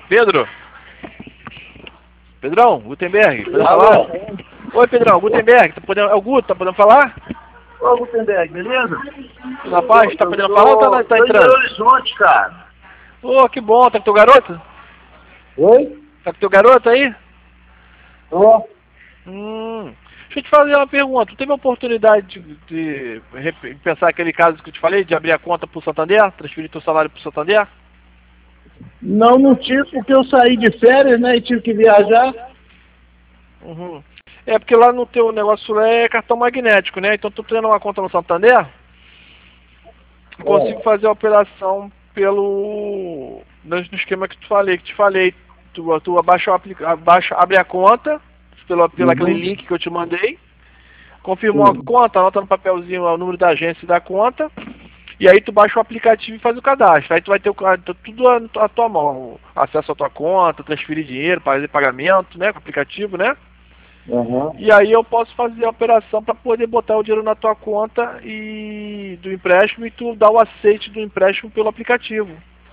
Pedro? Pedrão, Gutenberg, podendo falar? Oi, Pedrão, Gutenberg, é o Guto, tá podendo falar? Ô, Gutenberg, beleza? Tudo na paz? Tá podendo falar ou tá Tô em Belo entrando? Horizonte, cara. Ô, que bom, tá com teu garoto? Oi? Tá com teu garoto aí? Tô. Deixa eu te fazer uma pergunta. Tu teve a oportunidade de pensar aquele caso que eu te falei, de abrir a conta pro Santander, transferir teu salário pro Santander? Não tive porque eu saí de férias, né, e tive que viajar. Uhum. É porque lá no teu negócio lá é cartão magnético, né? Então tu tendo uma conta no Santander, eu consigo fazer a operação no esquema que te falei. Tu abre a conta pelo aquele link que eu te mandei, confirmou a conta, anota no papelzinho o número da agência da conta, e aí tu baixa o aplicativo e faz o cadastro. Aí tu vai ter tudo à tua mão, acesso à tua conta, transferir dinheiro, fazer pagamento, né, com o aplicativo, né? Uhum. E aí eu posso fazer a operação para poder botar o dinheiro na tua conta e do empréstimo e tu dar o aceite do empréstimo pelo aplicativo.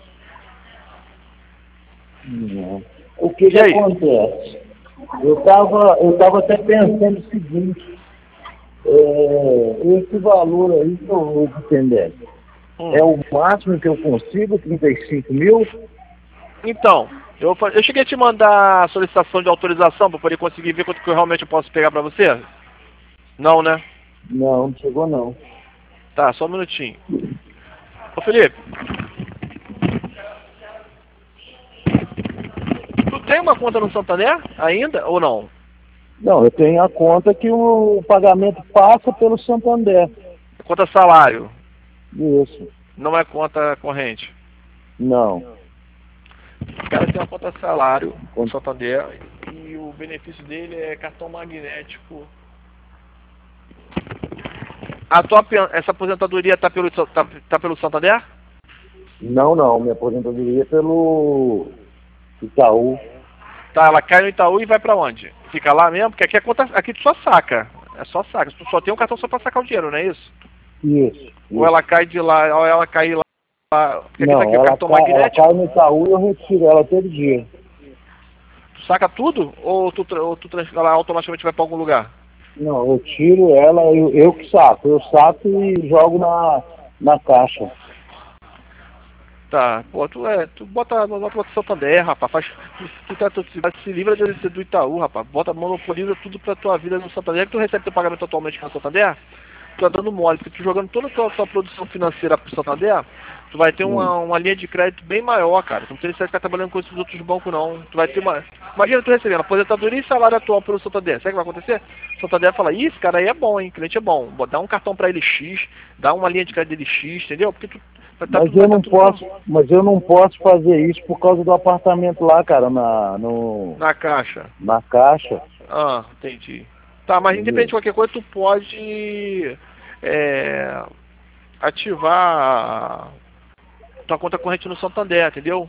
O que acontece? Eu tava até pensando o seguinte, esse valor aí que eu vou entender, é o máximo que eu consigo, 35 mil? Então, eu cheguei a te mandar a solicitação de autorização para poder conseguir ver quanto que eu realmente posso pegar para você? Não, né? Não, não chegou não. Tá, só um minutinho. Ô Felipe, tu tem uma conta no Santander ainda ou não? Não, eu tenho a conta que o pagamento passa pelo Santander. Conta salário. Isso. Não é conta corrente. Não. O cara tem uma conta salário no Santander e o benefício dele é cartão magnético. Essa aposentadoria tá pelo Santander? Não, minha aposentadoria é pelo Itaú. Tá, ela cai no Itaú e vai pra onde? Fica lá mesmo? Porque aqui a conta, aqui tu só saca. É só saca. Tu só tem um cartão só pra sacar o dinheiro, não é isso? Isso. Ou ela cai de lá, ou ela cai lá. Porque não, aqui tá aqui, o cartão ela magnético. cai no Itaú e eu retiro ela todo dia. Tu saca tudo? Ou ela automaticamente vai pra algum lugar? Não, eu tiro ela, eu que saco. Eu saco e jogo na caixa. Tá, pô, tu bota o Santander, rapaz, tu se livra do Itaú, rapaz, monopoliza tudo pra tua vida no Santander, que tu recebe teu pagamento atualmente no Santander, tu tá dando mole, porque tu jogando toda a tua produção financeira pro Santander, tu vai ter uma linha de crédito bem maior, cara, tu não precisa ficar trabalhando com esses outros bancos não, tu vai ter imagina tu recebendo aposentadoria e salário atual pelo Santander, sabe o que vai acontecer? O Santander fala, esse cara aí é bom, hein, cliente é bom, dá um cartão pra ele X, dá uma linha de crédito dele X, entendeu? Porque tu mas eu não posso fazer isso por causa do apartamento lá, cara, na caixa. Na caixa. Ah, entendi. Tá, mas independente de qualquer coisa, tu pode ativar tua conta corrente no Santander, entendeu?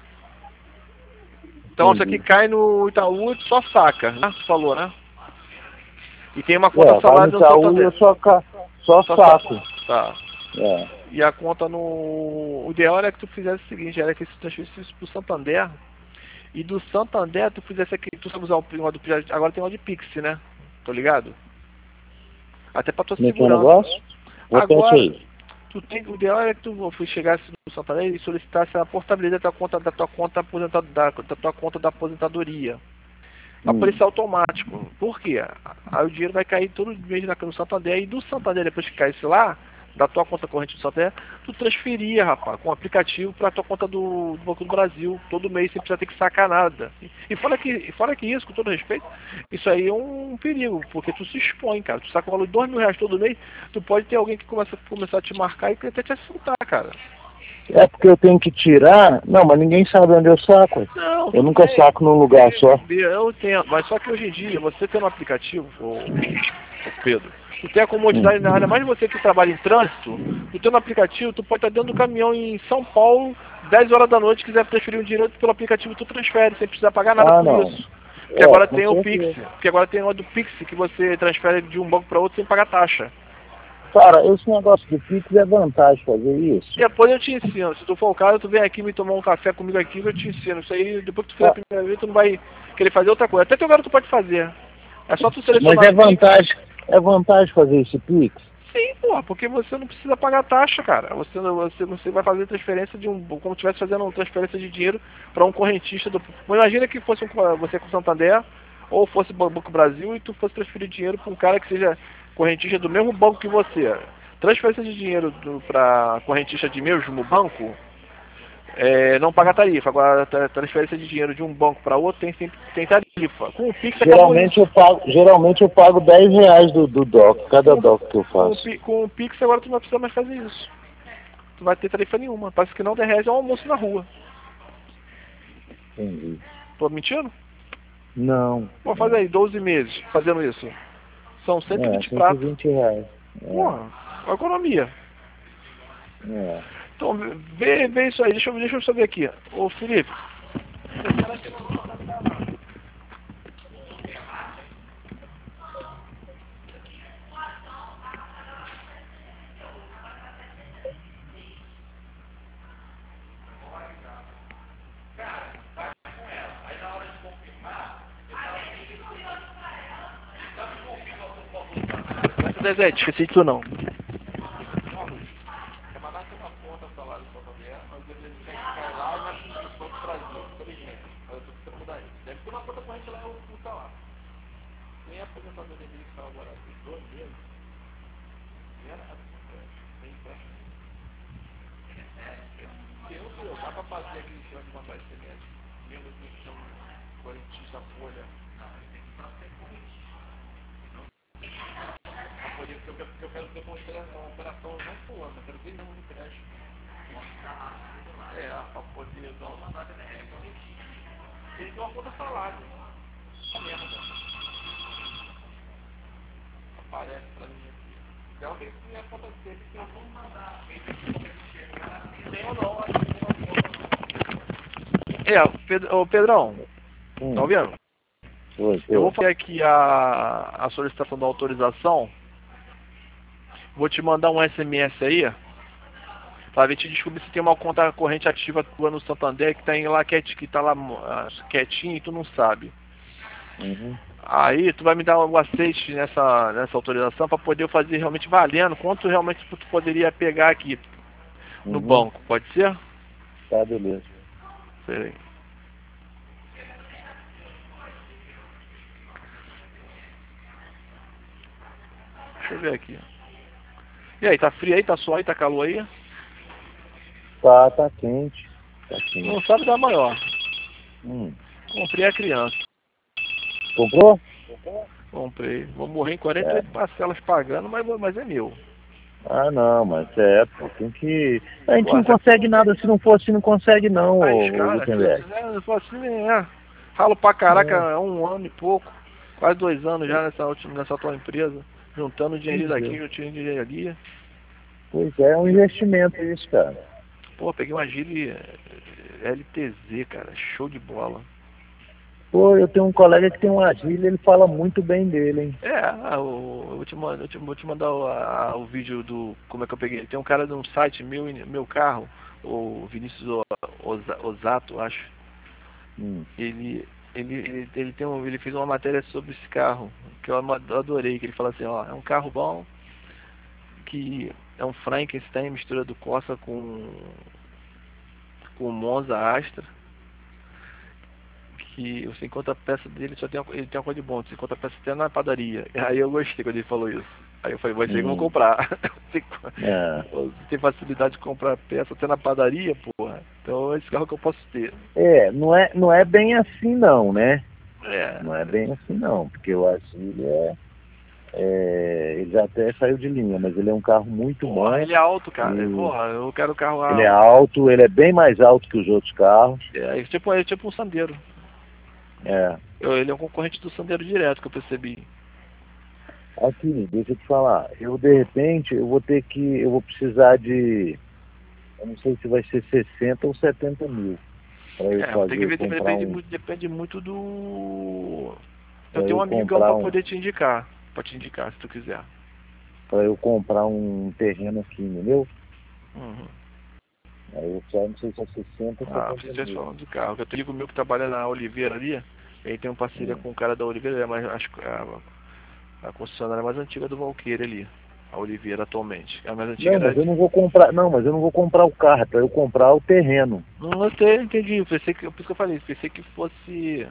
Então isso aqui cai no Itaú e tu só saca, né? Tu falou, né? E tem uma conta salário no Santander. Eu só saco. Tá. E a conta no... O ideal era que tu fizesse o seguinte, era que tu transferisse isso pro Santander. E do Santander tu fizesse aqui, tu sabe usar o do agora tem o de Pix, né? Tô ligado? Até pra tua segurança. Agora, o ideal era que tu chegasse no Santander e solicitasse a portabilidade da tua conta da aposentadoria. Aparecer automático. Por quê? Aí o dinheiro vai cair todo mês no Santander e do Santander, depois que caísse lá, da tua conta corrente do Santander, tu transferia, rapaz, com o aplicativo pra tua conta do Banco do Brasil, todo mês, sem precisar ter que sacar nada. E fora que isso, com todo respeito, isso aí é um perigo, porque tu se expõe, cara. Tu saca o valor de R$2.000 todo mês, tu pode ter alguém que começar a te marcar e até te assaltar, cara. É porque eu tenho que tirar? Não, mas ninguém sabe onde eu saco. Não, eu nunca saco num lugar só. Eu entendo, mas só que hoje em dia, você tem um aplicativo, Pedro, tu tem a comodidade na área, mais você que trabalha em trânsito, tu tem um aplicativo, tu pode estar dentro do caminhão em São Paulo, 10 horas da noite, quiser transferir um dinheiro pelo aplicativo, tu transfere, sem precisar pagar nada por isso. Porque agora tem o Pix, porque agora tem o do Pix, que você transfere de um banco para outro sem pagar taxa. Cara, esse negócio de Pix é vantagem fazer isso. Depois eu te ensino. Se tu for o cara, tu vem aqui me tomar um café comigo aqui que eu te ensino. Isso aí, depois que tu fizer a primeira vez, tu não vai querer fazer outra coisa. Até teu garoto pode fazer. É só tu selecionar. Mas é vantagem fazer esse Pix? Sim, porra, porque você não precisa pagar taxa, cara. Você vai fazer transferência de como se estivesse fazendo uma transferência de dinheiro para um correntista do. Imagina que fosse você com o Santander ou fosse Banco Brasil e tu fosse transferir dinheiro para um cara que seja correntista do mesmo banco que você. Transferência de dinheiro para correntista de mesmo banco não paga tarifa. Agora, transferência de dinheiro de um banco para outro tem tarifa. Com o Pix Geralmente eu pago R$10 do DOC, cada DOC que eu faço. Com o Pix agora tu não vai precisar mais fazer isso. Tu não vai ter tarifa nenhuma. Parece que não, R$10 é um almoço na rua. Entendi. Tô mentindo? Não. Vou fazer aí 12 meses fazendo isso. São 120 pratos. R$120. Porra, a economia. É. Então, vê isso aí. Deixa eu saber aqui. Ô, Felipe. Zezé, esqueci de tu não. Ô Pedrão, tá ouvindo? Eu vou fazer aqui a solicitação da autorização. Vou te mandar um SMS aí, pra ver te descobrir se tem uma conta corrente ativa tua no Santander que tá lá quietinho e tu não sabe. Uhum. Aí tu vai me dar o aceite nessa autorização para poder eu fazer realmente valendo quanto realmente tu poderia pegar aqui no banco, pode ser? Tá, beleza. Peraí. Deixa eu ver aqui. E aí, tá frio aí? Tá suave aí? Tá calor aí? Tá quente. Não sabe dar maior. Comprei a criança. Comprou? Comprei. Vou morrer em 48 parcelas pagando, mas é meu. Ah, não, mas pô, tem que... A gente não consegue nada se não for assim, não consegue não, Gutenberg. Se for assim, ralo pra caraca há 1 ano e pouco, quase 2 anos já nessa atual empresa, juntando dinheiro daqui, eu tinha dinheiro ali. Pois é um investimento isso, cara. Pô, peguei uma Gile LTZ, cara, show de bola. Pô, eu tenho um colega que tem um Agile, ele fala muito bem dele, hein? Eu vou te mandar o vídeo do como é que eu peguei. Tem um cara de um site meu carro, o Vinícius Osato, acho. Ele fez uma matéria sobre esse carro, que eu adorei, que ele fala assim, ó, é um carro bom, que é um Frankenstein, mistura do Corsa com Monza Astra, que você encontra a peça dele, ele tem uma coisa de bom, você encontra a peça até na padaria. Aí eu gostei quando ele falou isso. Aí eu falei, vai ser que eu vou comprar. Você tem facilidade de comprar peça até na padaria, porra. Então é esse carro que eu posso ter. Não é bem assim não, né? Não é bem assim não, porque o Agile ele já até saiu de linha, mas ele é um carro muito bom. Ele é alto, cara. Eu quero carro alto. Ele é alto, ele é bem mais alto que os outros carros. É tipo um Sandero. Ele é um concorrente do Sandero direto, que eu percebi. Aqui, deixa eu te falar. De repente, eu vou precisar de... Eu não sei se vai ser 60 ou 70 mil. Tem que ver, depende muito do... Eu tenho um amigão pra poder te indicar. Pra te indicar, se tu quiser. para eu comprar um terreno aqui, entendeu? Uhum. Aí eu só não sei se é 60 ou 70 vocês mil. falando de carro. Eu tenho um amigo meu que trabalha na Oliveira ali. Ele tem uma parceria com o cara da Oliveira, é mais, acho que a concessionária mais antiga do Valqueire ali. A Oliveira atualmente. A mais antiga Não, era mas eu não vou comprar, não, mas eu não vou comprar o carro, é para eu comprar o terreno. Não, eu sei, entendi. Pensei que, por isso que eu falei, pensei que fosse.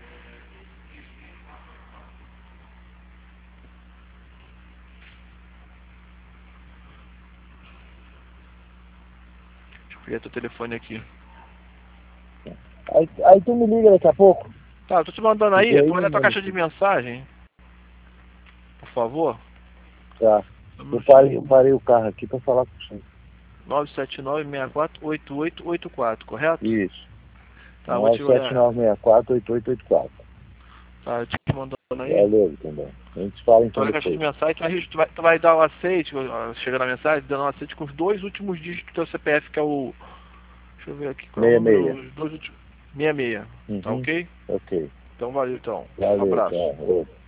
Deixa eu pegar teu telefone aqui. Aí tu me liga daqui a pouco. Tá, eu tô te mandando E aí, aí, tu olha a tua mano, caixa de mensagem, por favor. tá. Eu parei o carro aqui para falar com você. 979-64-8884, correto? Isso. Tá, vou te olhar. 97964-8884. Tá, eu te mandando aí. Valeu, também. A gente fala Tu então olha a caixa de depois. mensagem, tu vai dar o aceite, chega na mensagem, dando um aceite com os dois últimos dígitos do teu CPF, que é o. Deixa eu ver aqui qual é o número. 66. Os dois últimos. 66. Tá Uhum. ok? Ok. Então valeu então. Um Valeu, abraço. tchau.